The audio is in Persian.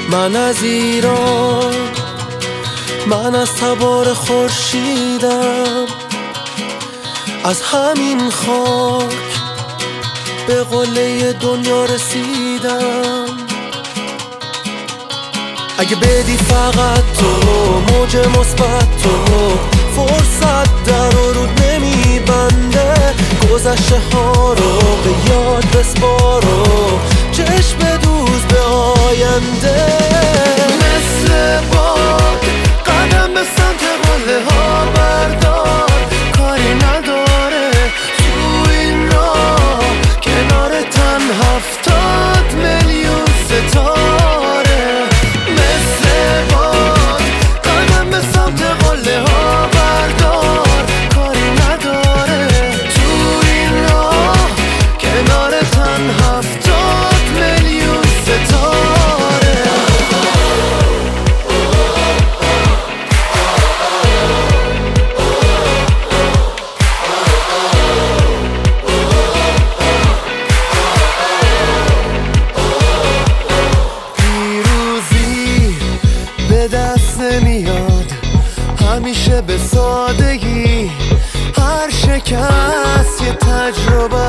من از ایران، من از تبار خورشیدم، از همین خاک به قله دنیا رسیدم. اگه بدی فقط تو موج مثبت، تو فرصت در و رود نمیبنده، گذشته ها رو به یاد بسپار و چشم دوز به آینده. مثل باد قدم به سمت قله ها بردار، کاری نداره تو این راه کنار تن 70 میلیون ستاره. مثل باد قدم به سمت قله ها بردار، کاری نداره تو این راه کنار تن 70 میلیون ستاره. پیروزی به دست نمیاد همیشه به سادگی، هر شکست یه تجربه